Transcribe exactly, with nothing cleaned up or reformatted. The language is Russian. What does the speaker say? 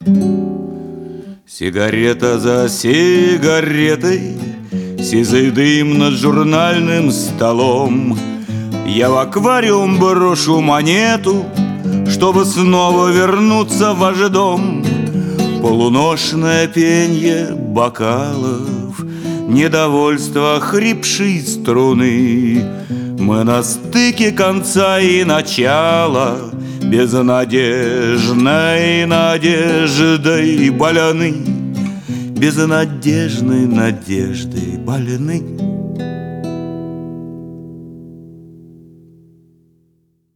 Сигарета за сигаретой, сизый дым над журнальным столом. Я в аквариум брошу монету, чтобы снова вернуться в ваш дом. Полуношное пенье бокалов, недовольство хрипшей струны. Мы на стыке конца и начала, безнадежной надеждой больны, безнадежной надеждой больны.